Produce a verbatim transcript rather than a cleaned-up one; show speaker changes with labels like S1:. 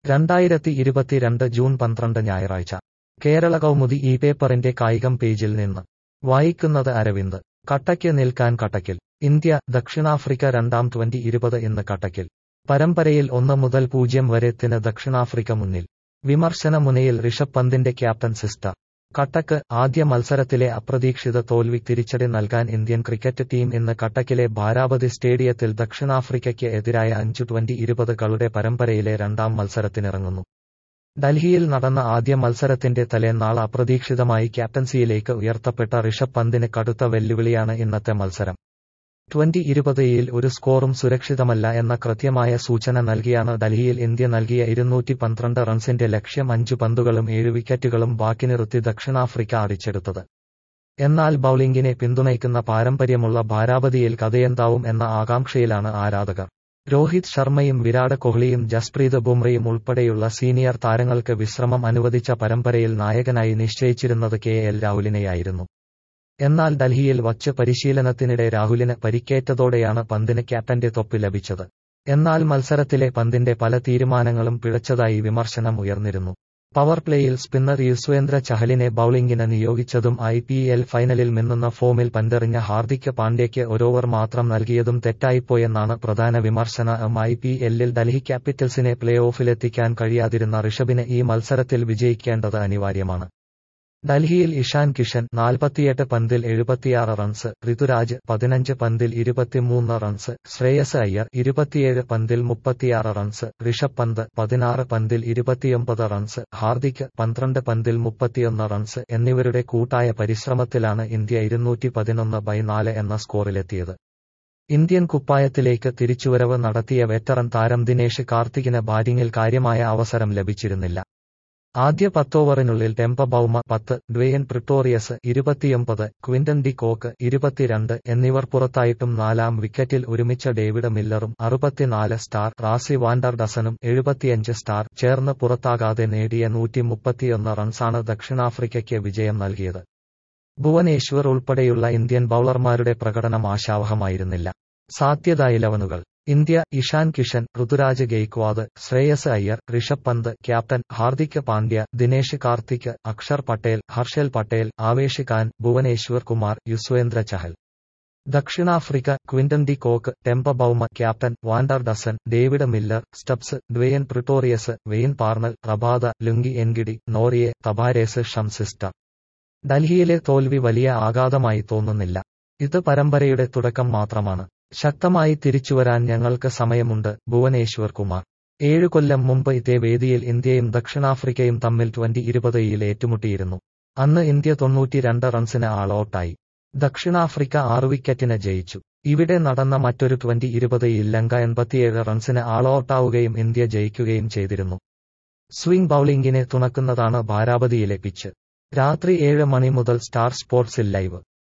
S1: രണ്ടായിരത്തി ഇരുപത്തിരണ്ട് ജൂൺ പന്ത്രണ്ട് ഞായറാഴ്ച കേരള കൗമുദി ഈ പേപ്പറിന്റെ കായികം പേജിൽ നിന്ന് വായിക്കുന്നത് അരവിന്ദ്. കട്ടയ്ക്ക് നിൽക്കാൻ കട്ടക്കിൽ ഇന്ത്യ ദക്ഷിണാഫ്രിക്ക രണ്ടാം ട്വന്റി ഇരുപത് ഇന്ന് കട്ടക്കിൽ. പരമ്പരയിൽ ഒന്ന് മുതൽ പൂജ്യം വരെത്തിന് ദക്ഷിണാഫ്രിക്ക മുന്നിൽ. വിമർശന മുനയിൽ ഋഷഭ് പന്തിന്റെ ക്യാപ്റ്റൻ സിസ്റ്റർ. കട്ടക്ക് ആദ്യ മത്സരത്തിലെ അപ്രതീക്ഷിത തോൽവി തിരിച്ചടി നൽകാൻ ഇന്ത്യൻ ക്രിക്കറ്റ് ടീം ഇന്ന് കട്ടക്കിലെ ഭാരാബതി സ്റ്റേഡിയത്തിൽ ദക്ഷിണാഫ്രിക്കയ്ക്ക് എതിരായ അഞ്ച് ട്വന്റി ഇരുപത് കളുടെ പരമ്പരയിലെ രണ്ടാം മത്സരത്തിനിറങ്ങുന്നു. ഡൽഹിയിൽ നടന്ന ആദ്യ മത്സരത്തിന്റെ തലേന്നാൾ അപ്രതീക്ഷിതമായി ക്യാപ്റ്റൻസിയിലേക്ക് ഉയർത്തപ്പെട്ട ഋഷഭ് പന്തിന് കടുത്ത വെല്ലുവിളിയാണ് ഇന്നത്തെ മത്സരം. ട്വന്റി ഇരുപതിൽ ഒരു സ്കോറും സുരക്ഷിതമല്ല എന്ന കൃത്യമായ സൂചന നൽകിയാണ് ഡൽഹിയിൽ ഇന്ത്യ നൽകിയ ഇരുന്നൂറ്റി പന്ത്രണ്ട് റൺസിന്റെ ലക്ഷ്യം അഞ്ചു പന്തുകളും ഏഴ് വിക്കറ്റുകളും ബാക്കി നിർത്തി ദക്ഷിണാഫ്രിക്ക അടിച്ചെടുത്തത്. എന്നാൽ ബൌളിംഗിനെ പിന്തുണയ്ക്കുന്ന പാരമ്പര്യമുള്ള ഭാരാബതിയിൽ കഥയെന്താവും എന്ന ആകാംക്ഷയിലാണ് ആരാധകർ. രോഹിത് ശർമ്മയും വിരാട് കോഹ്ലിയും ജസ്പ്രീത് ബുംറയും ഉൾപ്പെടെയുള്ള സീനിയർ താരങ്ങൾക്ക് വിശ്രമം അനുവദിച്ച പരമ്പരയിൽ നായകനായി നിശ്ചയിച്ചിരുന്നത് കെ എൽ രാഹുലിനെയായിരുന്നു. എന്നാൽ ഡൽഹിയിൽ വച്ച് പരിശീലനത്തിനിടെ രാഹുലിന് പരിക്കേറ്റതോടെയാണ് പന്തിന് ക്യാപ്റ്റന്റെ തൊപ്പ് ലഭിച്ചത്. എന്നാൽ മത്സരത്തിലെ പന്തിന്റെ പല തീരുമാനങ്ങളും പിഴച്ചതായി വിമർശനം ഉയർന്നിരുന്നു. പവർ പ്ലേയിൽ സ്പിന്നർ യുസ്വേന്ദ്ര ചഹലിനെ ബൌളിംഗിന് നിയോഗിച്ചതും ഐ പി എൽ ഫൈനലിൽ മിന്നുന്ന ഫോമിൽ പന്തെറിഞ്ഞ ഹാർദിക് പാണ്ഡ്യയ്ക്ക് ഒരോവർ മാത്രം നൽകിയതും തെറ്റായിപ്പോയെന്നാണ് പ്രധാന വിമർശനം. ഐ പി എല്ലിൽ ഡൽഹി ക്യാപിറ്റൽസിനെ പ്ലേ ഓഫിലെത്തിക്കാൻ കഴിയാതിരുന്ന ഋഷഭിന് ഈ മത്സരത്തിൽ വിജയിക്കേണ്ടത് അനിവാര്യമാണ്. ഡൽഹിയിൽ ഇഷാൻ കിഷൻ നാൽപ്പത്തിയെട്ട് പന്തിൽ എഴുപത്തിയാറ് റൺസ്, ഋതുരാജ് പതിനഞ്ച് പന്തിൽ ഇരുപത്തിമൂന്ന് റൺസ്, ശ്രേയസ് അയ്യർ ഇരുപത്തിയേഴ് പന്തിൽ മുപ്പത്തിയാറ് റൺസ്, ഋഷഭ് പന്ത് പതിനാറ് പന്തിൽ ഇരുപത്തിയൊമ്പത് റൺസ്, ഹാർദിക് പന്ത്രണ്ട് പന്തിൽ മുപ്പത്തിയൊന്ന് റൺസ് എന്നിവരുടെ കൂട്ടായ പരിശ്രമത്തിലാണ് ഇന്ത്യ ഇരുന്നൂറ്റി പതിനൊന്ന് ബൈ നാല് എന്ന സ്കോറിലെത്തിയത്. ഇന്ത്യൻ കുപ്പായത്തിലേക്ക് തിരിച്ചുവരവ് നടത്തിയ വെറ്ററൻ താരം ദിനേശ് കാർത്തികിന് ബാറ്റിംഗിൽ കാര്യമായ അവസരം ലഭിച്ചിരുന്നില്ല. ആദ്യ പത്തോവറിനുള്ളിൽ ടെംപ ബൌമ പത്ത്, ഡ്വെയ്ൻ പ്രിട്ടോറിയസ് ഇരുപത്തിയൊമ്പത്, ക്വിന്റൻ ഡി കോക്ക് ഇരുപത്തിരണ്ട് എന്നിവർ പുറത്തായിട്ടും നാലാം വിക്കറ്റിൽ ഒരുമിച്ച ഡേവിഡ് മില്ലറും അറുപത്തിനാല് സ്റ്റാർ, റാസി വാൻഡർ ഡസനും എഴുപത്തിയഞ്ച് സ്റ്റാർ ചേർന്ന് പുറത്താകാതെ നേടിയ നൂറ്റി മുപ്പത്തിയൊന്ന് റൺസാണ് ദക്ഷിണാഫ്രിക്കയ്ക്ക് വിജയം നൽകിയത്. ഭുവനേശ്വർ ഉൾപ്പെടെയുള്ള ഇന്ത്യൻ ബൌളർമാരുടെ പ്രകടനം ആശാവഹമായിരുന്നില്ല. സാധ്യതാ ഇലവനുകൾ: ഇന്ത്യ ഇഷാൻ കിഷൻ, ഋതുരാജ് ഗെയ്ക്വാദ്, ശ്രേയസ് അയ്യർ, ഋഷഭ് പന്ത് ക്യാപ്റ്റൻ, ഹാർദിക് പാണ്ഡ്യ, ദിനേശ് കാർത്തിക്, അക്ഷർ പട്ടേൽ, ഹർഷൽ പട്ടേൽ, ആവേശ് ഖാൻ, ഭുവനേശ്വർ കുമാർ, യുസ്വേന്ദ്ര ചഹൽ. ദക്ഷിണാഫ്രിക്ക: Quinton de Kock, Temba Bavuma captain, van der Dussen, David Miller, Stubbs, Dwaine Pretorius, Wayne Parnell, Rabada, Lungi Ngidi, Nortje, Tabraiz ഷംസിസ്റ്റർ. ഡൽഹിയിലെ തോൽവി വലിയ ആഘാതമായി തോന്നുന്നില്ല. ഇത് പരമ്പരയുടെ തുടക്കം മാത്രമാണ്. ശക്തമായി തിരിച്ചുവരാൻ ഞങ്ങൾക്ക് സമയമുണ്ട്. ഭുവനേശ്വർ കുമാർ. ഏഴു കൊല്ലം മുമ്പ് ഇതേ വേദിയിൽ ഇന്ത്യയും ദക്ഷിണാഫ്രിക്കയും തമ്മിൽ ട്വന്റി ഇരുപതിൽ ഏറ്റുമുട്ടിയിരുന്നു. അന്ന് ഇന്ത്യ തൊണ്ണൂറ്റിരണ്ട് റൺസിന് ആൾ ഔട്ടായി. ദക്ഷിണാഫ്രിക്ക ആറ് വിക്കറ്റിന് ജയിച്ചു. ഇവിടെ നടന്ന മറ്റൊരു ട്വന്റി ഇരുപതിൽ ലങ്ക എൺപത്തിയേഴ് റൺസിന് ആൾ ഔട്ടാവുകയും ഇന്ത്യ ജയിക്കുകയും ചെയ്തിരുന്നു. സ്വിംഗ് ബൌളിംഗിനെ തുണക്കുന്നതാണ് ഭാരാബതിയിലെ പിച്ച്. രാത്രി ഏഴ് മണി മുതൽ സ്റ്റാർ സ്പോർട്സിൽ ലൈവ്